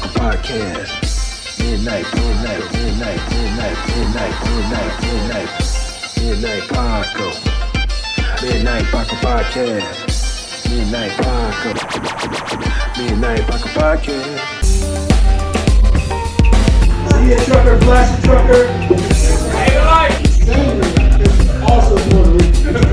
Paco Podcast. Midnight Paco. Midnight Paco Podcast. Midnight Paco Podcast. See a trucker, flash a trucker. Hey, life. Sandra is also Puerto Rican.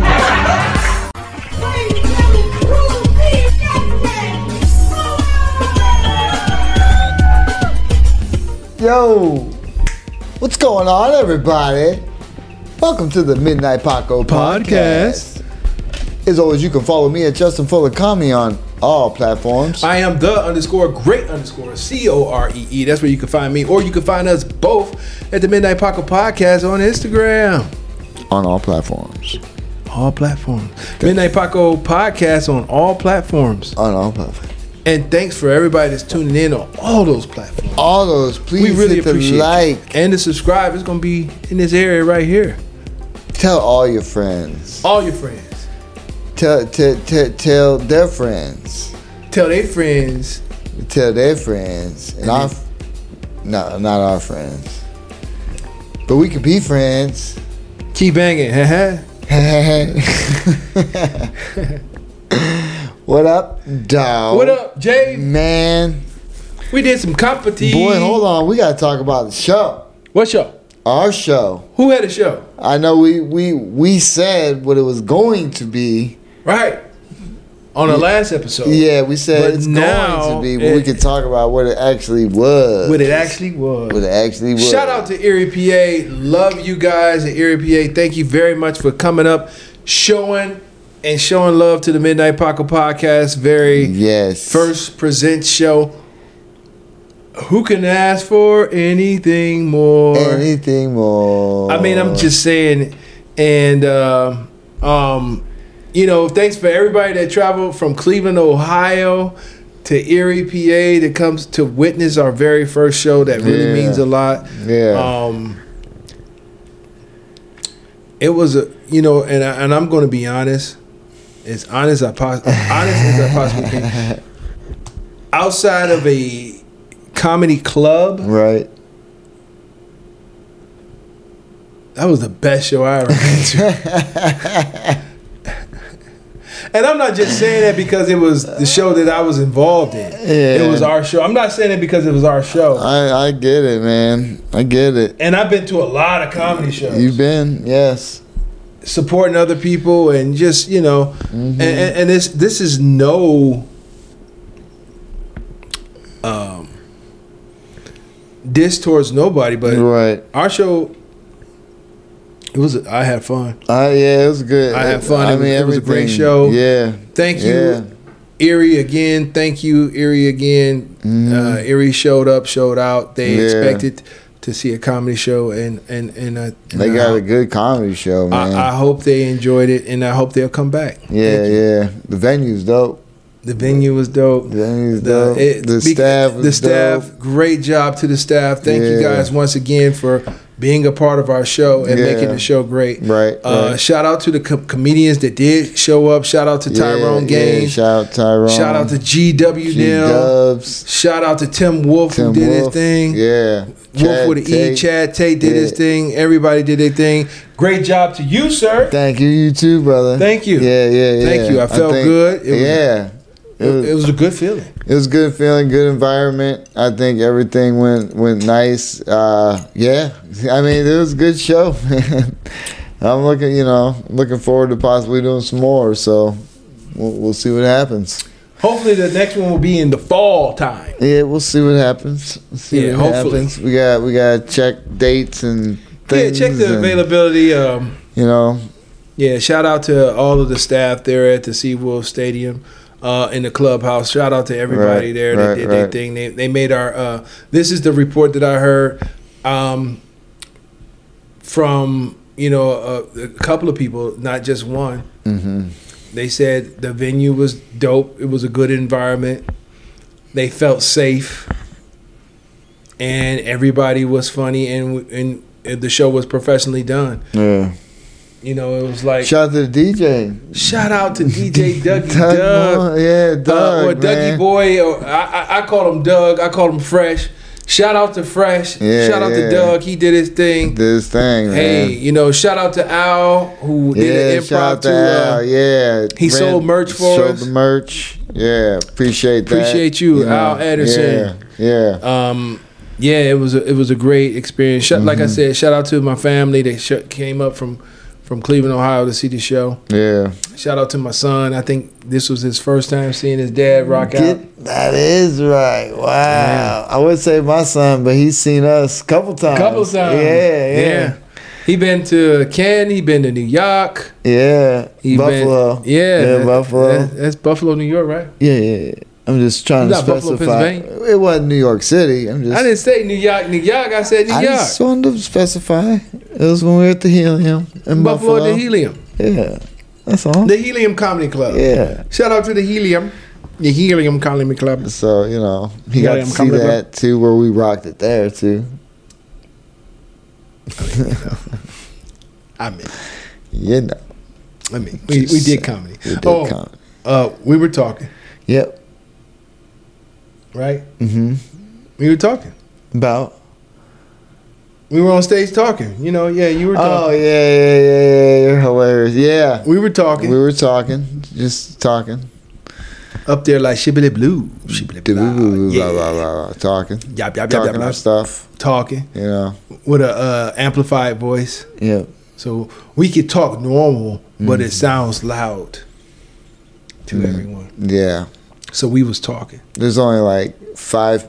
Yo, what's going on, everybody? Welcome to the Midnight Paco Podcast. As always, you can follow me at Justin Fuller Comedy on all platforms. I am _great_COREE. That's where you can find me, or you can find us both at the Midnight Paco Podcast on Instagram. On all platforms. All platforms. Midnight Paco Podcast on all platforms. On all platforms. And thanks for everybody that's tuning in on all those platforms. All those, please We really hit the appreciate like. you. And to subscribe. It's going to be in this area right here. Tell all your friends. All your friends. Tell their friends. Tell their friends. Tell their friends. And our, no, not our friends. But we could be friends. Keep banging. What up, dog? What up, Jay? Man. We did some competition. Boy, hold on. We got to talk about the show. What show? Our show. Who had a show? I know we said what it was going to be. Right. On the last episode. Yeah, we said But it's now going to be, but we could talk about what it actually was. What it actually was. What it actually was. Shout out to Erie, PA. Love you guys at Erie, PA. Thank you very much for coming up, showing love to the Midnight Paco Podcast. First present show. Who can ask for anything more? Anything more. I mean, I'm just saying. And, thanks for everybody that traveled from Cleveland, Ohio to Erie, PA that comes to witness our very first show. That really means a lot. Yeah. It was and I'm going to be honest. As honest as I possibly can. Outside of a comedy club, Right. that was the best show I ever been to. And I'm not just saying that because it was the show that I was involved in. Yeah. It was our show. I'm not saying it because it was our show. I get it, man. I get it. And I've been to a lot of comedy shows. You've been, yes. Supporting other people and just, and this is no diss towards nobody, but Right. our show, I had fun. Yeah, it was good. I had fun. It was a great everything. show. Yeah. Thank you, Yeah. Erie again. Thank you, Erie again. Erie showed out. They expected to see a comedy show, and They got a good comedy show, man. I hope they enjoyed it, and I hope they'll come back. Yeah. The venue's dope. The venue was dope. The venue's dope. The staff was dope. Great job to the staff. Thank you guys once again for being a part of our show and making the show great. Right. Shout out to the comedians that did show up. Shout out to Tyrone Gaines. Shout out Tyrone. Shout out to GW Neil. Dubs. Shout out to Tim Wolf who did his thing. Yeah. Wolf with an E. Chad Tate did his thing. Everybody did their thing. Great job to you, sir. Thank you. You too, brother. Thank you. Yeah. Thank you. I felt good. It was a good feeling. It was a good feeling, good environment. I think everything went nice. I mean, it was a good show. I'm looking forward to possibly doing some more. So we'll see what happens. Hopefully, the next one will be in the fall time. Yeah, we'll see what happens. Hopefully. We got to check dates and things. Yeah, check the availability. Yeah, shout out to all of the staff there at the Seawolf Stadium. In the clubhouse. Shout out to everybody there that did their thing. They made our this is the report that I heard from a couple of people, not just one. Mm-hmm. They said the venue was dope. It was a good environment. They felt safe, and everybody was funny, and the show was professionally done. Yeah. You know, it was like shout out to the DJ. Shout out to DJ Dougie Doug. Yeah, Doug. Or Dougie Boy. Or I call him Doug. I call him Fresh. Shout out to Fresh. Yeah, shout out to Doug. He did his thing. Hey, man. you know, shout out to Al who did an improv shout out to Al. Yeah, he sold merch for us. Sold the merch. Yeah, appreciate that. Appreciate you Al Anderson. Yeah. Yeah, it was a great experience. Like I said, shout out to my family. They came up from Cleveland, Ohio to see the show. Yeah. Shout out to my son. I think this was his first time seeing his dad rock out. That is right. Wow. Yeah. I would say my son, but he's seen us a couple times. Yeah. He been to Canton. He been to New York. Yeah. Buffalo. Buffalo. That's Buffalo, New York, right? Yeah. I'm just trying to specify. Buffalo, Pennsylvania? It wasn't New York City. I didn't say New York. I said New York. I just wanted to specify. It was when we were at the Helium in Buffalo. Buffalo. The Helium. Yeah, that's all. The Helium Comedy Club. Yeah. Shout out to the Helium. The Helium Comedy Club. So, you know, he got to see that too, where we rocked it there too. I mean, you know. I mean, we did comedy. We were talking. Yep. Right? Mm-hmm. We were talking. About? We were on stage talking. You know, you were talking. Oh, yeah. You're hilarious. Yeah. We were talking. Just talking. Up there like shibbity blue. Shibbity blah. Yeah. Blah, blah, blah. Talking. Talking our stuff. Talking. You know. With a amplified voice. Yep. So we could talk normal, but it sounds loud to everyone. Yeah. So we was talking. There's only like 6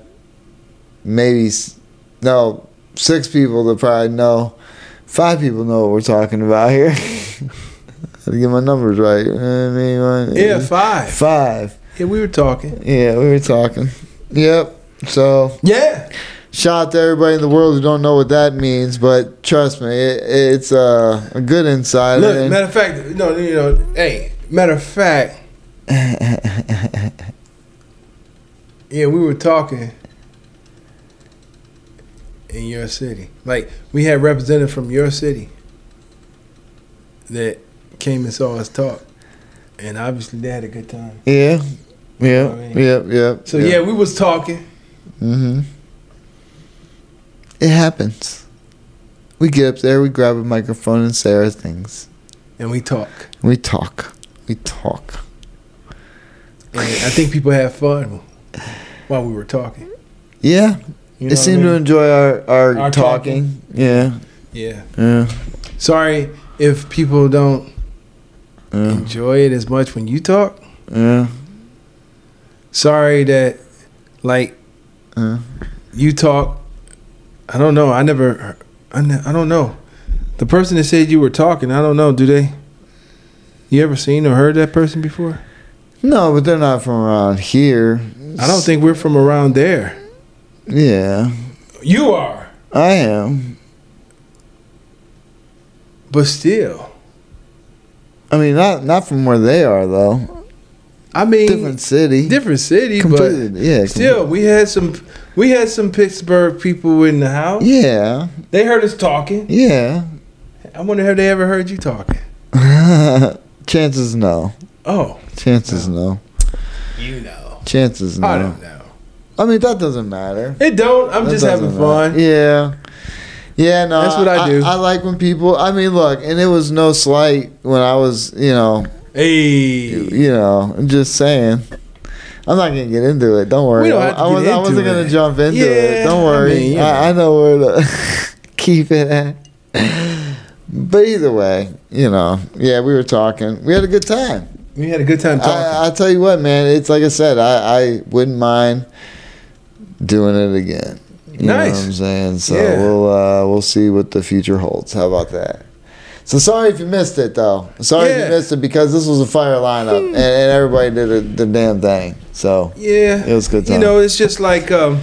people that probably know. 5 people know what we're talking about here. I had to get my numbers right. You know what I mean? Yeah, 5. 5. Yeah, we were talking. Yeah, we were talking. Yep. So. Yeah. Shout out to everybody in the world who don't know what that means, but trust me, it's a good insight. Look, matter of fact, yeah, we were talking in your city. Like, we had representatives from your city that came and saw us talk, and obviously they had a good time. Yeah. You know what I mean? Yep. So yeah, we was talking. Mm-hmm. It happens. We get up there, we grab a microphone and say our things. And we talk. We talk. And I think people had fun while we were talking. Yeah. You know, they seem to enjoy our talking. Yeah. Sorry if people don't enjoy it as much when you talk. Yeah. Sorry that, you talk. I don't know. I don't know. The person that said you were talking, I don't know. You ever seen or heard that person before? No, but they're not from around here. I don't think we're from around there. Yeah. You are. I am. But still. I mean, not from where they are, though. I mean, different city, completely, but yeah. Still, we had some Pittsburgh people in the house. Yeah, they heard us talking. Yeah, I wonder have they ever heard you talking? Chances no. Oh, chances no. You know. Chances no. I don't know. I mean, that doesn't matter. It don't. I'm just having fun. Yeah. Yeah, no. That's what I do. I like when people. I mean, look, and it was no slight when I was, I'm just saying. I'm not gonna get into it. Don't worry. I wasn't gonna jump into it. Don't worry. I know where to keep it at. But either way, we were talking. We had a good time. We had a good time talking. I'll tell you what, man. It's like I said. I wouldn't mind doing it again. You know what I'm saying? So we'll see what the future holds. How about that? So sorry if you missed it, though. Sorry if you missed it because this was a fire lineup and everybody did the damn thing. So it was a good time. It's just like I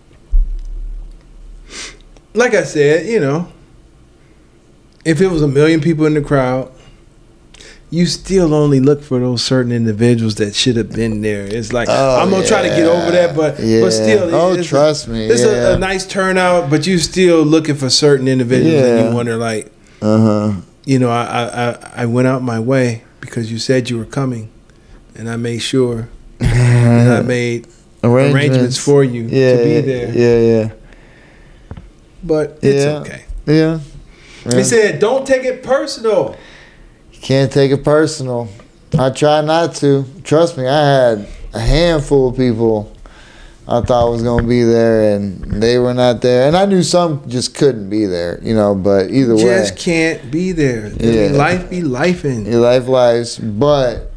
said, if it was 1 million people in the crowd, you still only look for those certain individuals that should have been there. It's like I'm gonna try to get over that, but still, trust me, it's a nice turnout, but you still looking for certain individuals, and you wonder I went out my way because you said you were coming, and I made sure that I made arrangements for you to be there. Yeah. But it's okay. Yeah. He said, "Don't take it personal." You can't take it personal. I try not to. Trust me, I had a handful of people I thought was going to be there, and they were not there. And I knew some just couldn't be there, but either way. Just can't be there. Life be lifing. Your life lives. But,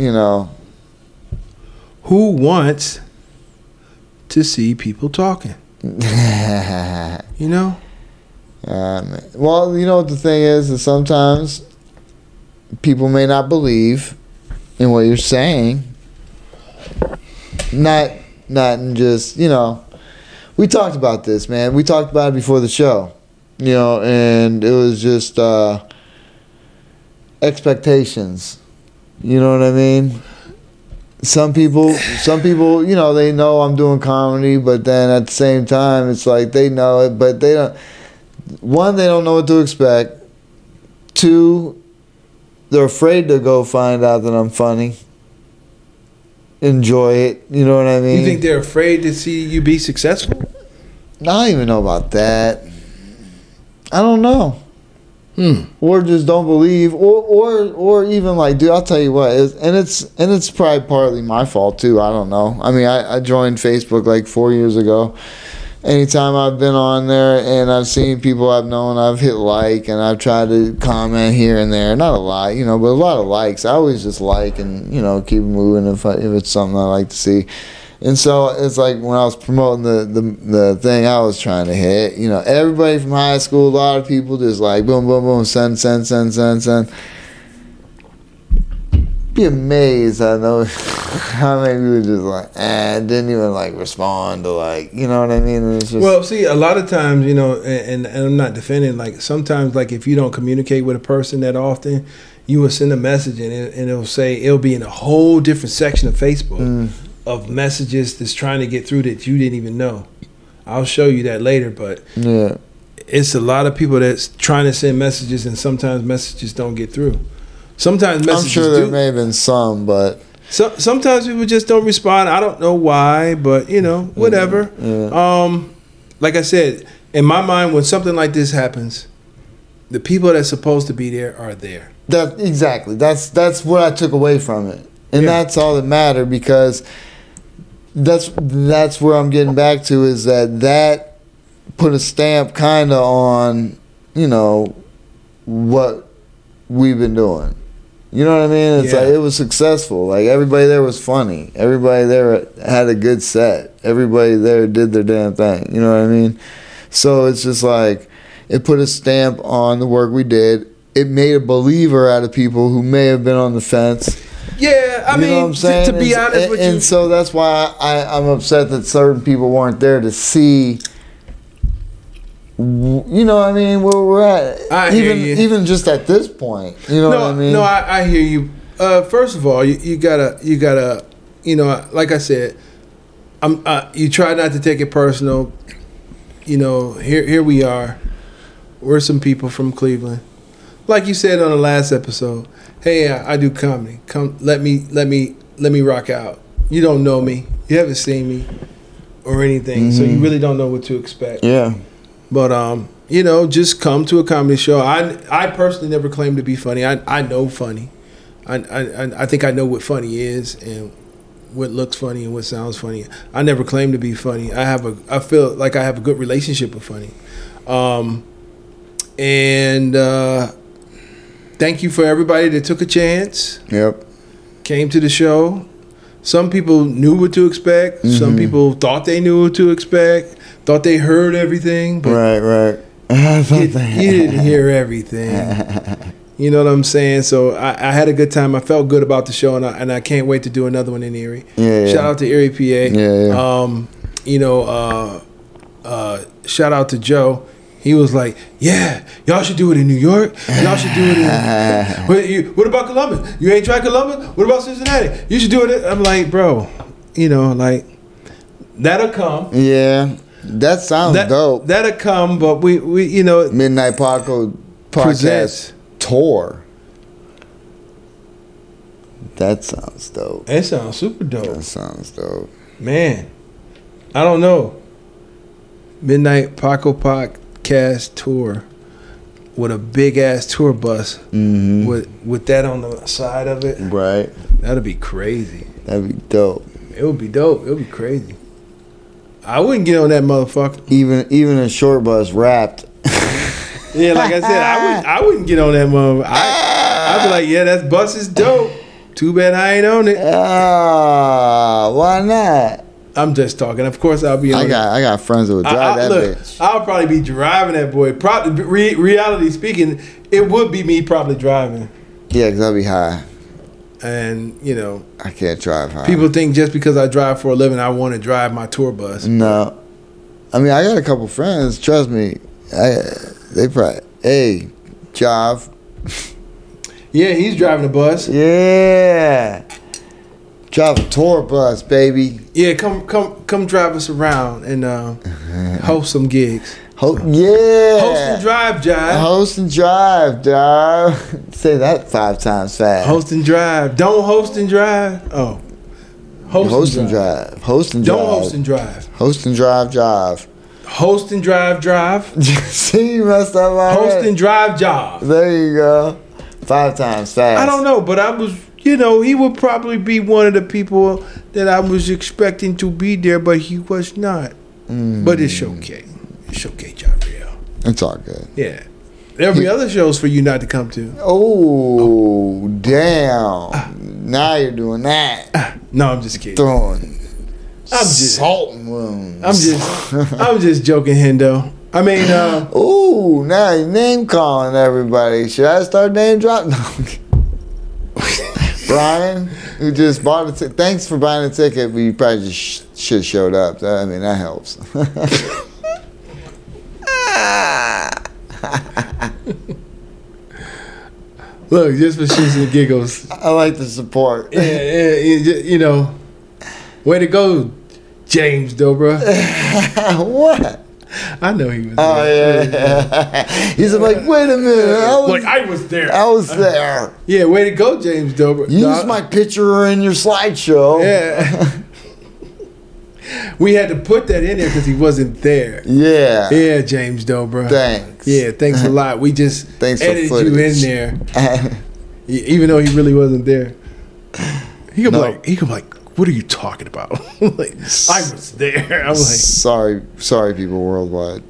who wants to see people talking? Well, what the thing is sometimes people may not believe in what you're saying. Not in just, we talked about this, man. We talked about it before the show, and it was just expectations. You know what I mean? Some people, they know I'm doing comedy, but then at the same time, it's like they know it, but they don't. One, they don't know what to expect. Two, they're afraid to go find out that I'm funny. Enjoy it. You know what I mean? You think they're afraid to see you be successful? I don't even know about that. I don't know. Or just don't believe, or even like, dude, I'll tell you what, it's probably partly my fault too. I don't know. I mean, I joined Facebook like 4 years ago. Anytime I've been on there and I've seen people I've known, I've hit like and I've tried to comment here and there. Not a lot, but a lot of likes. I always just like and keep moving if it's something I like to see. And so it's like when I was promoting the thing I was trying to hit, everybody from high school, a lot of people just like boom, boom, boom, send. Be amazed, I know how many people just like, didn't even like respond to like, you know what I mean? And it's just, well, see, a lot of times, and I'm not defending, like sometimes like if you don't communicate with a person that often, you will send a message and it'll be in a whole different section of Facebook. Of messages that's trying to get through that you didn't even know. I'll show you that later, but it's a lot of people that's trying to send messages and sometimes messages don't get through. Sometimes messages I'm sure there may have been some, but sometimes people just don't respond. I don't know why, but whatever. Like I said, in my mind, when something like this happens, the people that's supposed to be there are there. Exactly. That's what I took away from it. And that's all that mattered, because that's where I'm getting back to, is that put a stamp kind of on, what we've been doing. You know what I mean? It's like it was successful. Like everybody there was funny. Everybody there had a good set. Everybody there did their damn thing. You know what I mean? So it's just like it put a stamp on the work we did. It made a believer out of people who may have been on the fence. Yeah, I mean, what I'm saying? To be honest with you. And so that's why I'm upset that certain people weren't there to see, you know what I mean, where we're at. Even just at this point, you know what I mean? No, I hear you. First of all, you gotta, like I said, you try not to take it personal. Here we are. We're some people from Cleveland. Like you said on the last episode, hey, I do comedy. Come, let me rock out. You don't know me. You haven't seen me or anything, so you really don't know what to expect. Yeah. But just come to a comedy show. I personally never claimed to be funny. I know funny. I think I know what funny is and what looks funny and what sounds funny. I never claimed to be funny. I feel like I have a good relationship with funny. Thank you for everybody that took a chance. Yep. Came to the show. Some people knew what to expect. Some people thought they knew what to expect. Thought they heard everything. But right. You didn't hear everything. You know what I'm saying? So I had a good time. I felt good about the show, and I can't wait to do another one in Erie. Shout out to Erie, PA. Shout out to Joe. He was like, yeah, y'all should do it in New York. Y'all should do it in... What about Columbus? You ain't tried Columbus? What about Cincinnati? You should do it. I'm like, bro, that'll come. Yeah, that sounds dope. That'll come, but we Midnight Podcast presents. tour. That sounds dope. That sounds super dope. That sounds dope. Man, I don't know. Midnight Paco Podcast tour with a big ass tour bus with that on the side of it. Right. That'd be crazy. That'd be dope. It would be dope. It would be crazy. I wouldn't get on that motherfucker. Even a short bus wrapped. Yeah, like I said, I wouldn't get on that motherfucker. I'd be like, yeah, that bus is dope. Too bad I ain't on it. Why not? I'm just talking. Of course, I'll be on it. I got friends that would drive that bitch. I'll probably be driving that boy. Probably, reality speaking, it would be me probably driving. Yeah, because I'll be high. And, you know, I can't drive high. People think just because I drive for a living, I want to drive my tour bus. No. I mean, I got a couple friends, trust me. They probably, hey, Jav. Yeah, he's driving a bus. Yeah. Drive a tour bus, baby. Yeah, come drive us around and host some gigs. Yeah. Host and drive, Jive. Host and drive, dog. Say that 5 times fast. Host and drive. Don't host and drive. Oh. Host and drive. Host and drive. Don't host and drive. Host and drive, drive. Host and drive. See, you messed up already. Host and drive, job. There you go. 5 times fast. I don't know, but I was, he would probably be one of the people that I was expecting to be there, but he was not. But it's okay. It's okay, Javier. It's all good. Yeah. There'll be other shows for you not to come to. Oh, damn. Now you're doing that. No, I'm just kidding. Throwing salt wounds. I'm just joking, Hendo. I mean, ooh, now you're name calling everybody. Should I start name dropping? No. Brian, who just bought a ticket. Thanks for buying a ticket, but you probably just should have showed up. I mean, that helps. Look, just for shits and giggles. I like the support. Yeah, way to go, James Dobra. What? I know he was there. Oh, yeah. He's like, wait a minute. I was there. I was there. Yeah, way to go, James Dobra. Use my picture in your slideshow. Yeah. We had to put that in there because he wasn't there. Yeah. Yeah, James Dobra. Thanks. Yeah, thanks a lot. We just edited you in there. Even though he really wasn't there. He could be like, what are you talking about? Like, I was there. I'm like, sorry, people worldwide.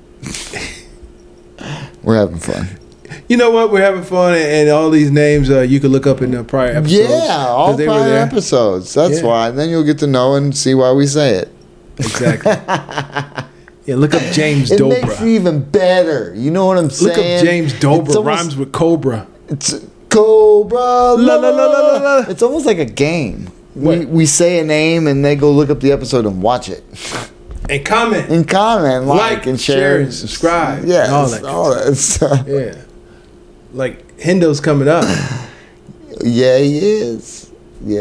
We're having fun. You know what? We're having fun, and all these names you could look up in the prior episodes. Yeah, all prior episodes. That's why. Then you'll get to know and see why we say it. Exactly. Yeah, look up James Dobra. It makes it even better. You know what I'm saying? Look up James Dobra. Rhymes with Cobra. It's Cobra. La, la, la, la, la. It's almost like a game. We say a name and they go look up the episode and watch it. And comment. Like and share. And subscribe. Yeah. And all that stuff. Yeah. Like, Hendo's coming up. Yeah, he is.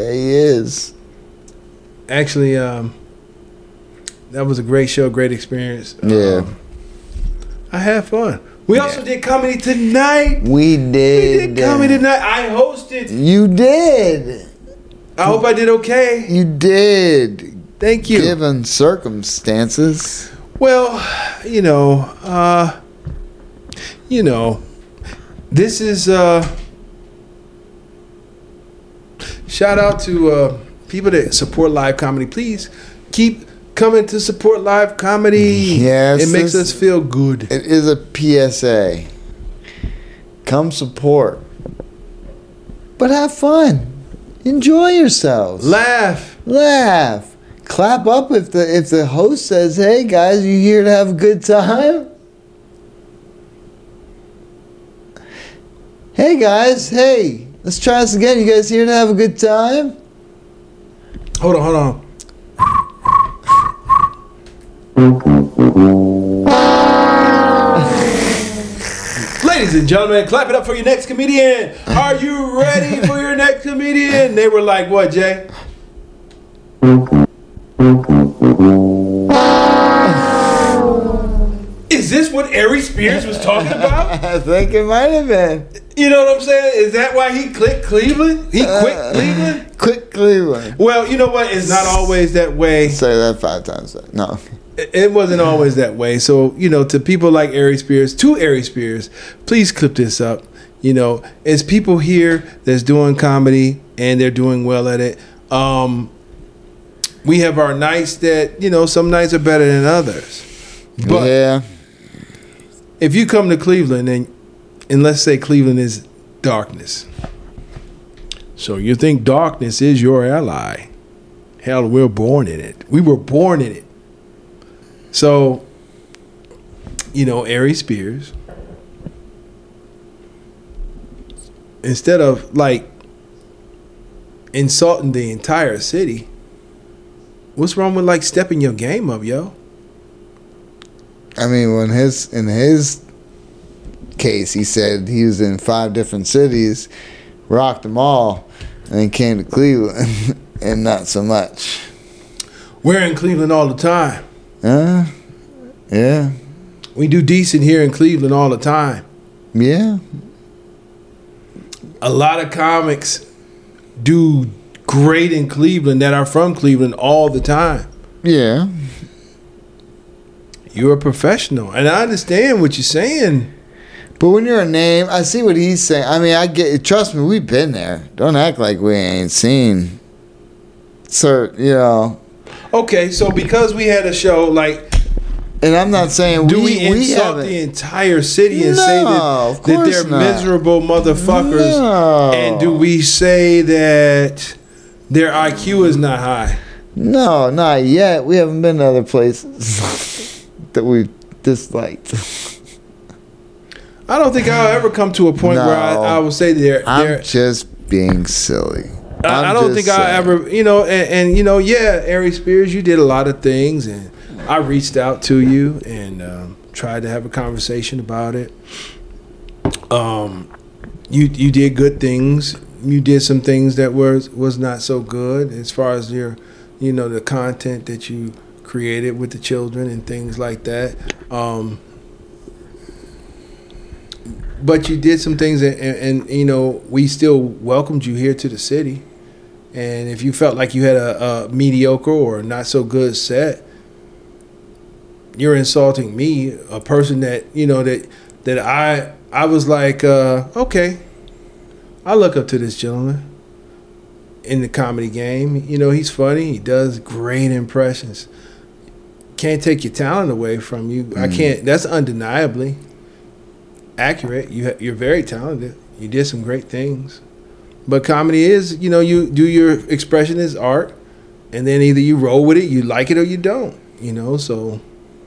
Actually, that was a great show, great experience. Yeah. I had fun. We also did comedy tonight. We did comedy tonight. I hosted. You did. I hope I did okay. You did. Thank you. Given circumstances. Well, this is shout out to people that support live comedy. Please keep coming to support live comedy. Yes. It makes us feel good. It is a PSA. Come support. But have fun. Enjoy yourselves. Laugh. Clap up if the host says, "Hey guys, you here to have a good time?" Hey guys, hey, let's try this again. You guys here to have a good time? Hold on. Ladies and gentlemen, clap it up for your next comedian. Are you ready for your next comedian? They were like, what, Jay? Is Is this what Ari Spears was talking about? I think it might have been. You know what I'm saying? Is that why he clicked Cleveland? He quit Cleveland? Quit Cleveland. Well, you know what? It's not always that way. Say that 5 times. No. It wasn't always that way. So, to people like Ari Spears, please clip this up. It's people here that's doing comedy and they're doing well at it. We have our nights that, some nights are better than others. But yeah. If you come to Cleveland and let's say Cleveland is darkness. So you think darkness is your ally. Hell, we're born in it. We were born in it. So, Ari Spears, instead of insulting the entire city, what's wrong with stepping your game up, yo? I mean, in his case, he said he was in 5 different cities, rocked them all, and then came to Cleveland, and not so much. We're in Cleveland all the time. Yeah. We do decent here in Cleveland all the time. Yeah. A lot of comics do great in Cleveland that are from Cleveland all the time. Yeah. You're a professional, and I understand what you're saying. But when you're a name, I see what he's saying. I mean, I get it. Trust me, we've been there. Don't act like we ain't seen. Sir, Okay, so because we had a show and I'm not saying do we insult the entire city and say that they're miserable motherfuckers? No. And do we say that their IQ is not high? No, not yet. We haven't been to other places that we disliked. I don't think I'll ever come to a point where I will say I'm just being silly. I don't think I'll ever, yeah, Ari Spears, you did a lot of things, and I reached out to you and tried to have a conversation about it. You did good things. You did some things that was not so good as far as your, the content that you created with the children and things like that. But you did some things, and we still welcomed you here to the city. And if you felt like you had a mediocre or not so good set, you're insulting me, a person that I was like, okay, I look up to this gentleman in the comedy game. He's funny. He does great impressions. Can't take your talent away from you. I can't. That's undeniably accurate. You're very talented. You did some great things. But comedy is, you do your expression as art, and then either you roll with it, you like it, or you don't. So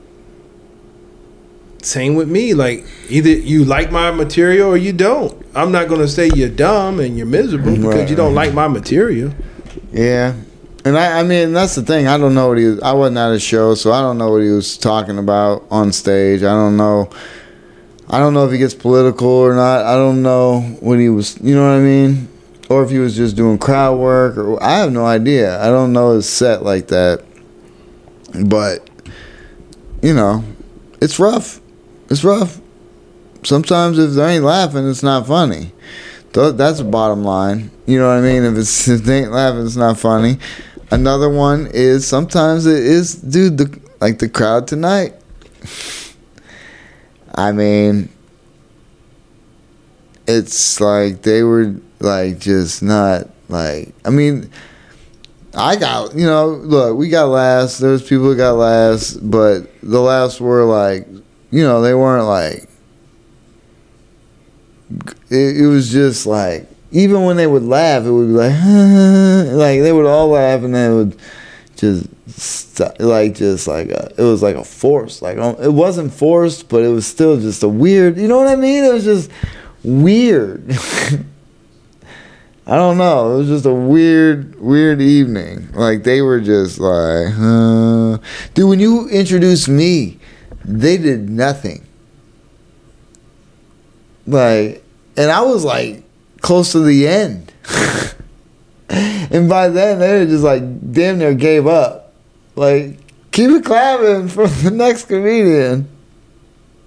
same with me. Either you like my material or you don't. I'm not going to say you're dumb and you're miserable because you don't like my material. Yeah. And I mean, that's the thing. I don't know what I wasn't at a show, so I don't know what he was talking about on stage. I don't know if he gets political or not. I don't know what he was, you know what I mean? Or if he was just doing crowd work, or I have no idea. I don't know his set like that. But, it's rough. It's rough. Sometimes if they ain't laughing, it's not funny. That's the bottom line. You know what I mean? If they ain't laughing, it's not funny. Another one is sometimes it is, dude, the crowd tonight. I mean, it's like they were just not I mean, I got, look, we got laughs. There's people who got laughs, but the laughs were they weren't it was just even when they would laugh, it would be they would all laugh and then it would just it was like a force. It wasn't forced, but it was still just a weird, you know what I mean? It was just weird. I don't know. It was just a weird evening. They were just dude, when you introduced me, they did nothing. And I was close to the end. And by then, they were just damn near gave up. Keep it clapping for the next comedian.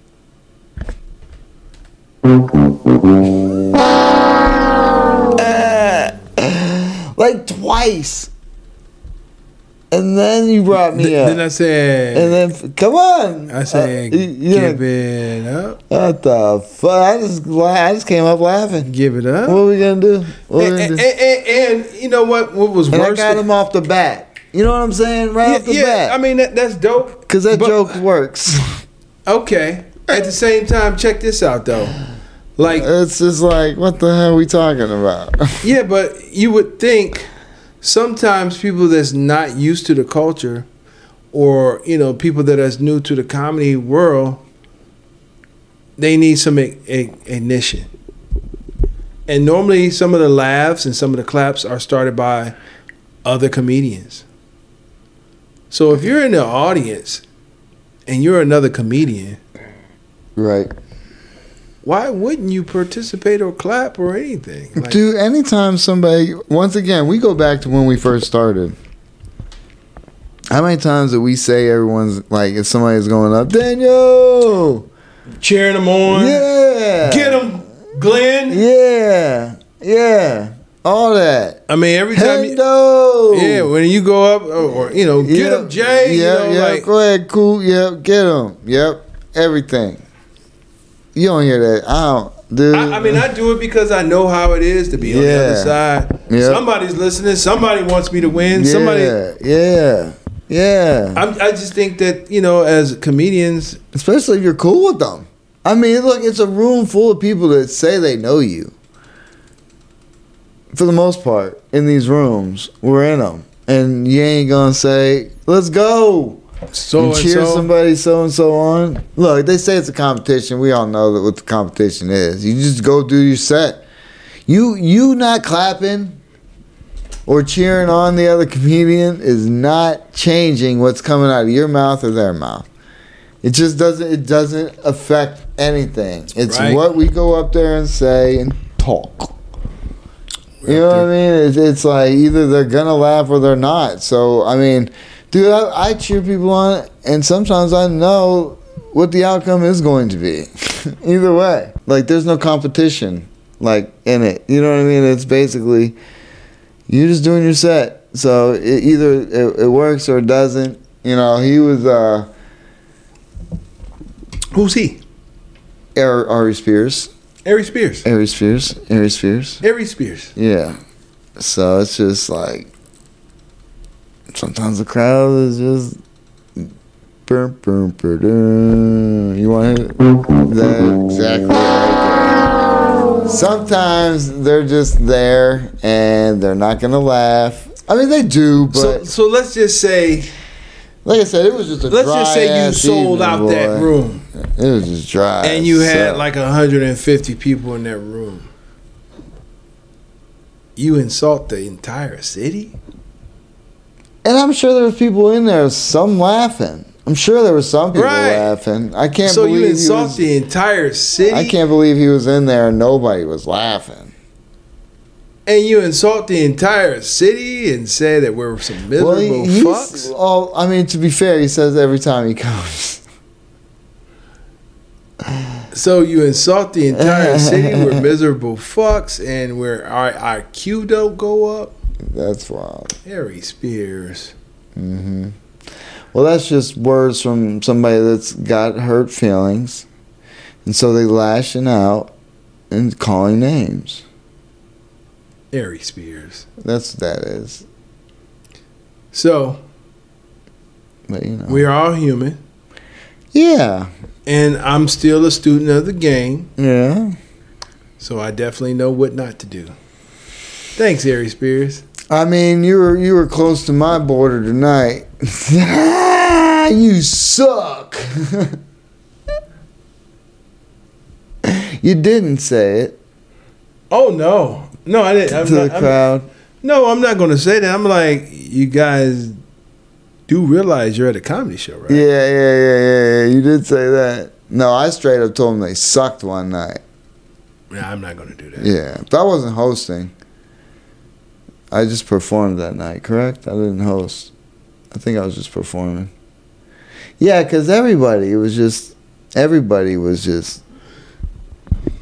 Like twice. And then you brought me up. Then I said... And then, come on. I said, give it up. What the fuck? I just came up laughing. Give it up. What are we going to do? And you know what was and worse? I got him off the bat. You know what I'm saying? Right off the bat. I mean, that's dope. Because that joke works. Okay. At the same time, check this out, though. Like, it's just like, what the hell are we talking about? Yeah, but you would think sometimes people that's not used to the culture, or people that are new to the comedy world, they need some ignition. And normally some of the laughs and some of the claps are started by other comedians. So if you're in the audience and you're another comedian, right, why wouldn't you participate or clap or anything? Like, dude, anytime somebody, once again, we go back to when we first started. How many times did we say everyone's, like, if somebody's going up, Daniel! Cheering them on. Yeah. Get them, Glenn. Yeah. All that. I mean, every time when you go up, or get them, Jay. Like, go ahead, cool. Yep, get them. Yep, everything. You don't hear that. I don't, dude. I mean, I do it because I know how it is to be on the other side. Yep. Somebody's listening. Somebody wants me to win. Yeah. I just think that, as comedians, especially if you're cool with them. I mean, look, it's a room full of people that say they know you. For the most part, in these rooms, we're in them, and you ain't gonna say, "Let's go." And cheer somebody so on. Look, they say it's a competition. We all know that what the competition is. You just go do your set. You not clapping or cheering on the other comedian is not changing what's coming out of your mouth or their mouth. It just doesn't. It doesn't affect anything. It's right. What we go up there and say and talk. You know what I mean? It's like either they're gonna laugh or they're not. So I mean. Dude, I cheer people on, and sometimes I know what the outcome is going to be. Either way. Like, there's no competition, like, in it. You know what I mean? It's basically, you're just doing your set. So, it works or it doesn't. He was, who's he? Ari Spears. Ari Spears. Ari Spears. Yeah. So, it's just like, sometimes the crowd is just you want it? That's exactly right. Sometimes they're just there and they're not gonna laugh. I mean, they do, but so let's just say, like I said, it was just a let's just say you sold out that room. It was just dry, and you had like 150 people in that room. You insult the entire city. And I'm sure there was people in there, some laughing. I'm sure there was some people laughing. I can't believe you insult the entire city? I can't believe he was in there and nobody was laughing. And you insult the entire city and say that we're some miserable fucks? Oh, I mean, to be fair, he says every time he comes. So you insult the entire city, we're miserable fucks, and our Q don't go up? That's wild. Ari Spears. Mm-hmm. Well, that's just words from somebody that's got hurt feelings. And so they lashing out and calling names. Ari Spears. That's what that is. So, but we are all human. Yeah. And I'm still a student of the game. Yeah. So I definitely know what not to do. Thanks, Ari Spears. I mean, you were close to my border tonight. You suck. You didn't say it. Oh no, I didn't. To the crowd. I'm not going to say that. I'm like, you guys do realize you're at a comedy show, right? Yeah. You did say that. No, I straight up told them they sucked one night. Yeah, I'm not going to do that. Yeah, but I wasn't hosting. I just performed that night, correct? I didn't host. I think I was just performing. Yeah, because everybody was just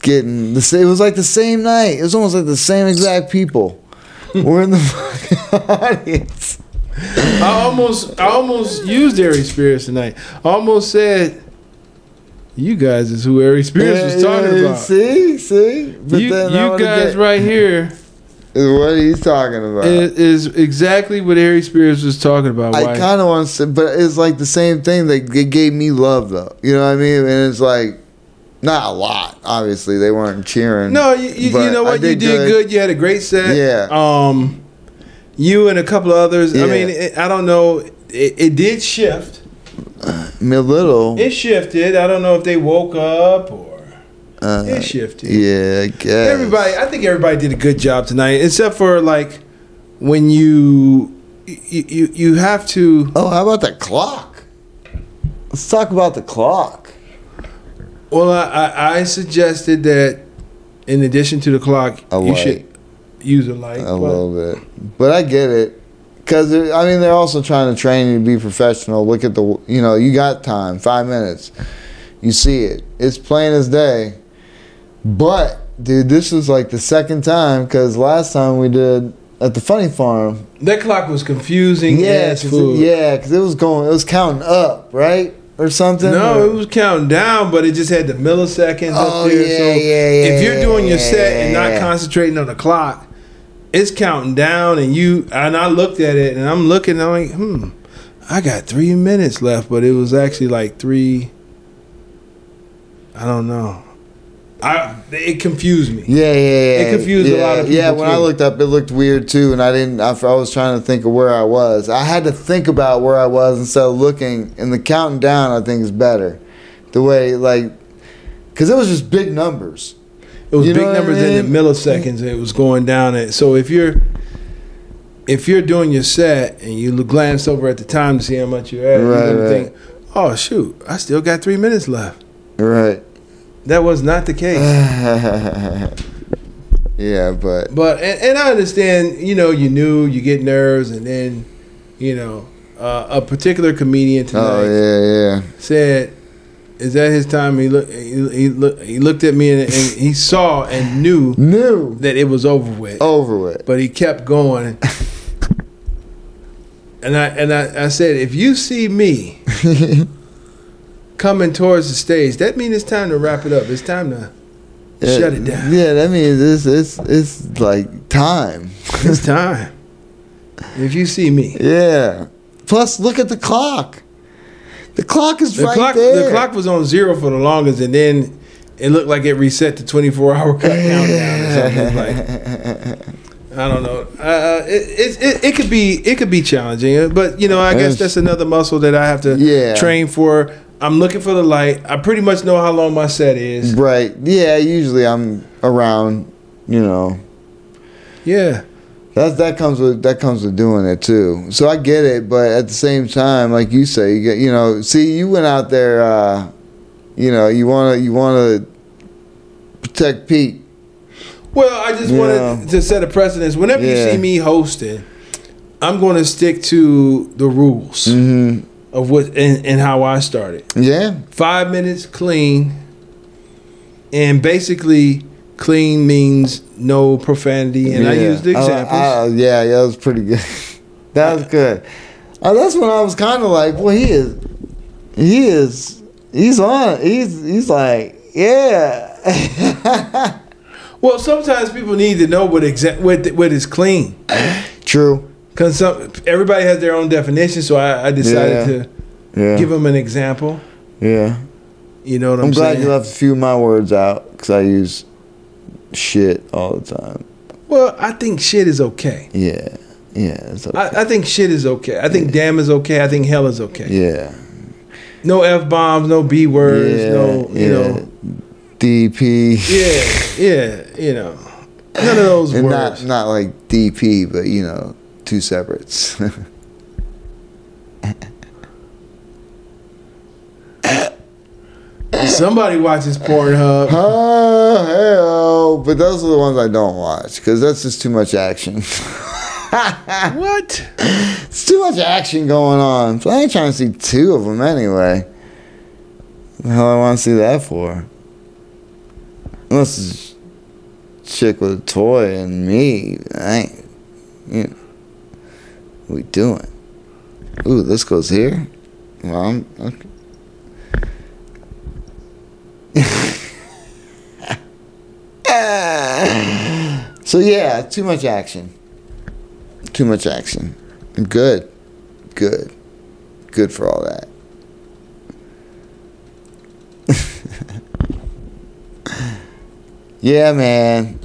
getting the. It was like the same night. It was almost like the same exact people were in the fucking audience. I almost used Aries Spears tonight. I almost said, "You guys is who Aries Spears was talking about." See, but you guys right here is what he's talking about. Is exactly what Aries Spears was talking about. I kind of want to say, but it's like the same thing. It gave me love, though. You know what I mean? And it's like not a lot. Obviously, they weren't cheering. No, you know what? You did good. You had a great set. Yeah. You and a couple of others. Yeah. I mean, I don't know. It did shift. A little. It shifted. I don't know if they woke up or it shifted. Yeah, I guess. I think everybody did a good job tonight, except for like when you have to. Oh, how about the clock? Let's talk about the clock. Well, I suggested that in addition to the clock, you should use a light. A little bit. But I get it. Because, I mean, they're also trying to train you to be professional. Look at you got time, 5 minutes. You see it. It's plain as day. But, dude, this was like the second time, because last time we did at the Funny Farm. That clock was confusing as food. Yeah, because it was counting up, right? Or something? No, it was counting down, but it just had the milliseconds up there. Yeah, so if you're doing your set and not concentrating on the clock, it's counting down, and I looked at it, and I'm looking, and I'm like, I got 3 minutes left, but it was actually like 3. I don't know. It confused me. Yeah. It confused a lot of people. Yeah, when I looked up, it looked weird too, and I was trying to think of where I was. I had to think about where I was instead of looking, and the counting down, I think, is better. The way, because it was just big numbers. It was big numbers in the milliseconds. It was going down. So if you're doing your set and you glance over at the time to see how much you're at, you're gonna think, "Oh shoot, I still got 3 minutes left." Right. That was not the case. Yeah, but and I understand. You get nerves, and then a particular comedian tonight said, "Is that his time?" He looked at me and he saw and knew that it was over with. But he kept going. And I said, if you see me coming towards the stage, that means it's time to wrap it up. It's time to shut it down. Yeah, that means it's like time. It's time. If you see me. Yeah. Plus, look at the clock. The clock is right there. The clock was on 0 for the longest, and then it looked like it reset to 24-hour countdown or something. I don't know. It could be challenging, but I guess that's another muscle that I have to train for. I'm looking for the light. I pretty much know how long my set is. Right. Yeah. Usually I'm around. Yeah. That comes with doing it too. So I get it, but at the same time, like you say, you went out there. You want to protect Pete. Well, I just wanted to set a precedence. Whenever you see me hosting, I'm going to stick to the rules of what and how I started. Yeah, 5 minutes clean, and basically clean means no profanity. And I used examples. That was pretty good. That was good. That's when I was kind of like, well, he's on. He's like, yeah. Well, sometimes people need to know what is clean. True. Because everybody has their own definition, so I decided to give them an example. Yeah. You know what I'm saying? I'm glad you left a few of my words out, because I use shit all the time. Well, I think shit is okay. Yeah. Yeah, it's okay. I think shit is okay. I think damn is okay. I think hell is okay. Yeah. No F-bombs, no B words, DP. Yeah, none of those and words. Not like DP, but two separates. Somebody watches Pornhub. Oh, hell. But those are the ones I don't watch, because that's just too much action. What? It's too much action going on. So I ain't trying to see two of them anyway. What the hell I want to see that for? Unless it's a chick with a toy and me, I ain't, you know, what we doing? Ooh, this goes here? Well, I'm, okay. So yeah, too much action. Too much action. Good. Good. Good for all that. Yeah, man.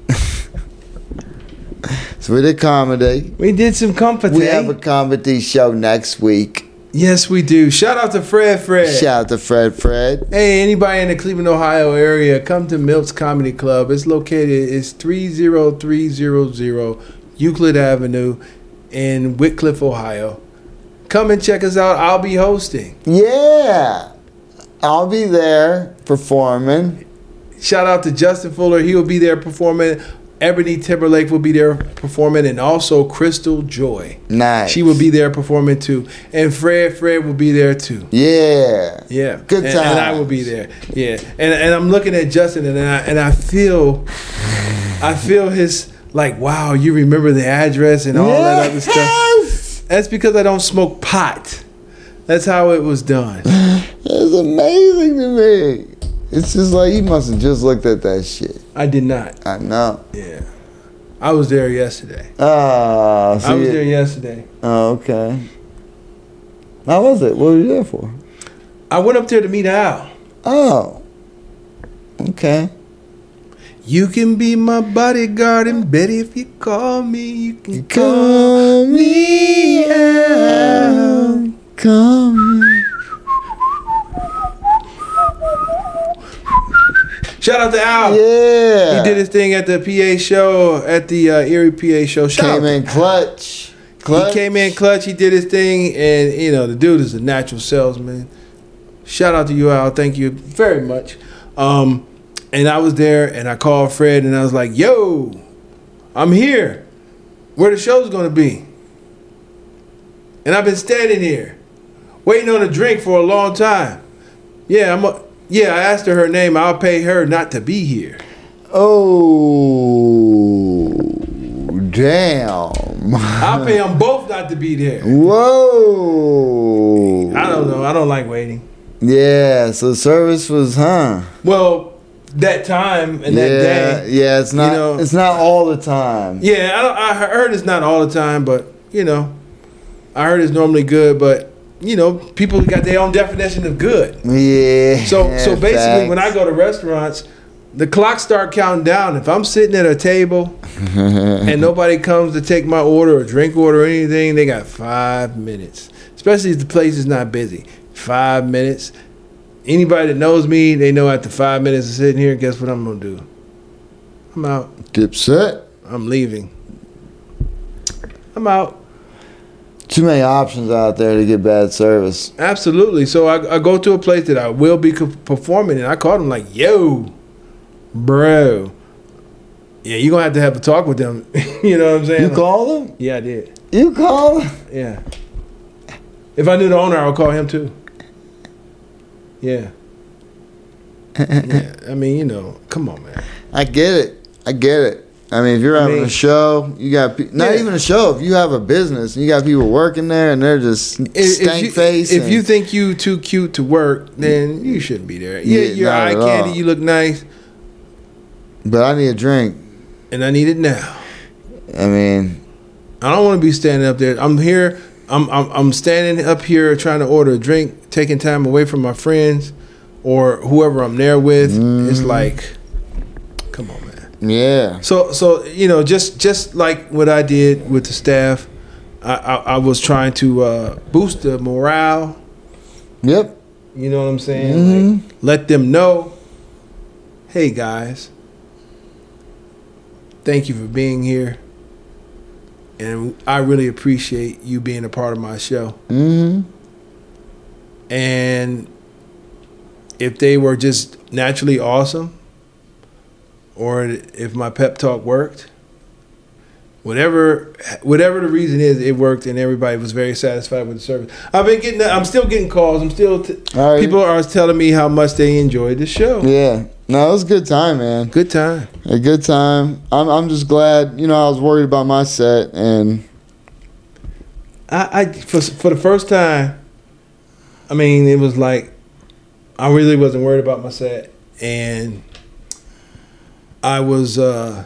So we did comedy. We did some comedy. We have a comedy show next week. Yes, we do. Shout out to Fred. Shout out to Fred. Hey, anybody in the Cleveland, Ohio area, come to Milt's Comedy Club. It's located, it's 30300 Euclid Avenue in Wickliffe, Ohio. Come and check us out. I'll be hosting. Yeah. I'll be there performing. Shout out to Justin Fuller. He will be there performing. Ebony Timberlake will be there performing, and also Crystal Joy. Nice. She will be there performing too. And Fred will be there too. Yeah. Yeah. Good time. And I will be there. Yeah. And I'm looking at Justin and I feel his like, wow, you remember the address and all that other stuff. That's because I don't smoke pot. That's how it was done. It's amazing to me. It's just like you must have just looked at that shit. I did not. I know. Yeah. I was there yesterday. I was there yesterday. Oh, okay. How was it? What were you there for? I went up there to meet Al. Oh. Okay. You can be my bodyguard, and Betty, if you call me, you can call me Al. Call me. Shout out to Al. Yeah. He did his thing at the PA show, at the Erie PA show. Came in clutch. He came in clutch. He did his thing, and you know the dude is a natural salesman. Shout out to you, Al. Thank you very much. And I was there, and I called Fred, and I was like, "Yo, I'm here. Where the show's gonna be?" And I've been standing here, waiting on a drink for a long time. Yeah, I asked her name. I'll pay her not to be here. Oh, damn. I'll pay them both not to be there. Whoa. I don't know. I don't like waiting. Yeah, so service was, Well, that time and that day. Yeah, it's not, it's not all the time. Yeah, I heard it's not all the time, but, you know, I heard it's normally good, but, you know, people got their own definition of good. Yeah. So basically, facts. when I go to restaurants, the clock start counting down. If I'm sitting at a table and nobody comes to take my order or drink order or anything, they got 5 minutes. Especially if the place is not busy. 5 minutes. Anybody that knows me, they know after 5 minutes of sitting here, guess what I'm going to do? I'm out. Dipset. I'm leaving. I'm out. Too many options out there to get bad service. Absolutely. So I go to a place that I will be performing, and I called them like, yo, bro. Yeah, you're going to have a talk with them. You know what I'm saying? You called them? Yeah, I did. You called them? Yeah. If I knew the owner, I would call him too. Yeah. Yeah. I mean, you know, come on, man. I get it. I mean, if you're having a show, you got not even a show. If you have a business and you got people working there and they're just stank face. If you think you too cute to work, then you shouldn't be there. Yeah, you're eye candy. You look nice. But I need a drink, and I need it now. I mean, I don't want to be standing up there. I'm here. I'm standing up here trying to order a drink, taking time away from my friends or whoever I'm there with. It's like, come on, man. Yeah. So you know, just like what I did with the staff, I was trying to boost the morale. Yep. You know what I'm saying? Like, let them know, hey guys, thank you for being here, and I really appreciate you being a part of my show. And if they were just naturally awesome, or if my pep talk worked, whatever the reason is, it worked, and everybody was very satisfied with the service. I'm still getting calls. People are telling me how much they enjoyed the show. Yeah, No, it was a good time, man. Good time. A good time. I'm just glad. You know, I was worried about my set, and I for the first time, I mean, it was like I really wasn't worried about my set, and I was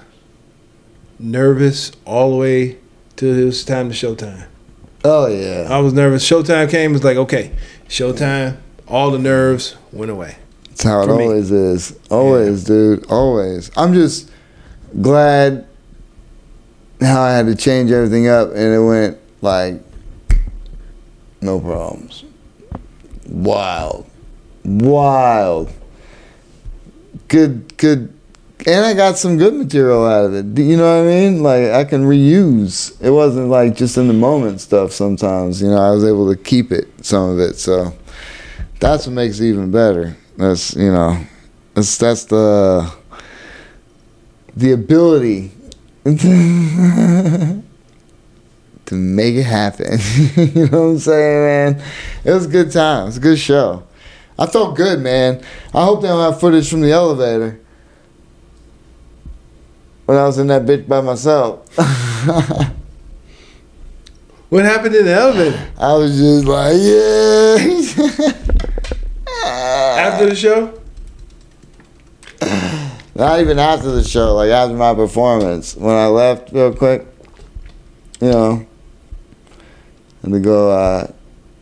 nervous all the way till it was time to showtime. Oh yeah, I was nervous. Showtime came. It was like, okay, showtime. All the nerves went away. That's how it always is. Always, dude. Always. I'm just glad how I had to change everything up, and it went like no problems. Wild. Good. And I got some good material out of it. You know what I mean? Like, I can reuse. It wasn't like just in the moment stuff sometimes. You know, I was able to keep it, some of it. So that's what makes it even better. That's, you know, that's the ability to make it happen. You know what I'm saying, man? It was a good time. It was a good show. I felt good, man. I hope they don't have footage from the elevator when I was in that bitch by myself. What happened in the elevator? I was just like, yeah. After the show? Not even after the show, like after my performance. When I left real quick, you know, and to go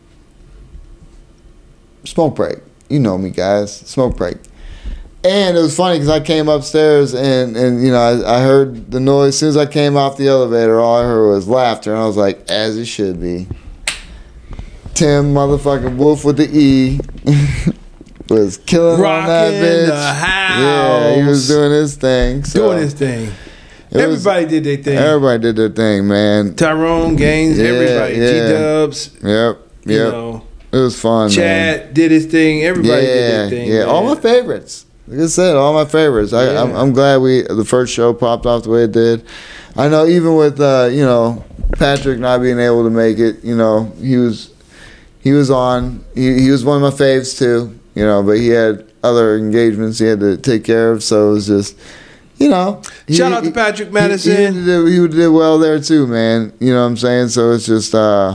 smoke break. You know me, guys. Smoke break. And it was funny because I came upstairs and you know, I heard the noise. As soon as I came off the elevator, all I heard was laughter. And I was like, as it should be. Tim motherfucking Wolf with the E was killing on that bitch. The house. Yeah, he was doing his thing. So doing his thing. Everybody did their thing. Everybody did their thing, man. Tyrone, Gaines, everybody. G-Dubs. Yep. You know, it was fun, Chad man. did his thing. Everybody did their thing. Yeah, all my favorites. Like I said, all my favorites. I'm glad the first show popped off the way it did. I know even with you know, Patrick not being able to make it, you know, he was on. He was one of my faves too, you know, but he had other engagements he had to take care of, so it was just, you know. Shout out to Patrick Madison. He did well there too, man. You know what I'm saying? So it's just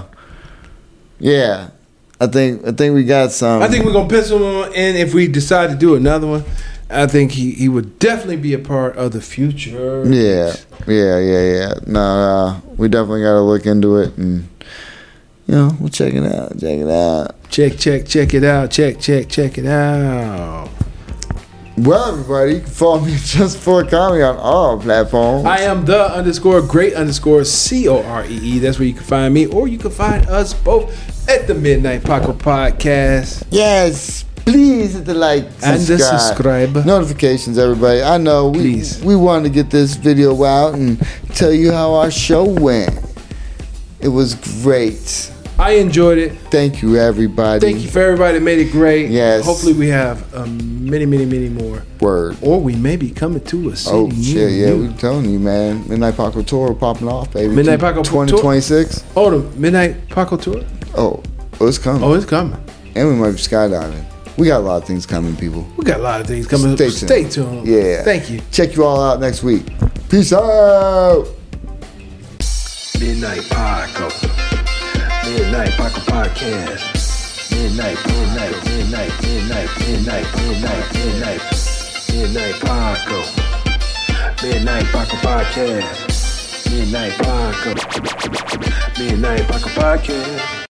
yeah. I think we got some. I think we're gonna pencil him in if we decide to do another one. I think he would definitely be a part of the future. Yeah. No, we definitely got to look into it, and you know, we'll check it out. Check it out. Check it out. Check it out. Well, everybody, you can follow me Just For Comedy on all platforms. I am the_great_COREE. That's where you can find me, or you can find us both at the Midnight Paco Podcast. Yes, please hit the like and the subscribe notifications, everybody. I know we wanted to get this video out and tell you how our show went. It was great. I enjoyed it. Thank you, everybody. Thank you for everybody that made it great. Yes. Hopefully we have many more. Word. Or we may be coming to a city. Oh, shit, yeah, we're telling you, man. Midnight Paco Tour popping off, baby. Midnight Paco 2026. Oh, the Midnight Paco Tour? Oh, it's coming. Oh, it's coming. And we might be skydiving. We got a lot of things coming, people. We got a lot of things coming. Stay tuned. Yeah. Thank you. Check you all out next week. Peace out. Midnight Paco. Midnight Paco Podcast. Midnight Paco. Midnight Paco Podcast. Midnight Paco. Midnight Paco Podcast.